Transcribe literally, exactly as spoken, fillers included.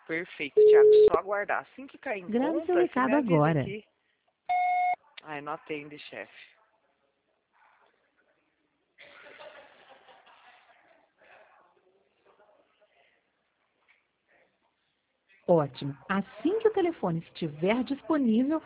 Perfeito, Thiago. Só aguardar. Assim que cair em Grave conta, seu você me recado avisa agora. aqui. Ai, não atende, chefe. Ótimo. Assim que o telefone estiver disponível,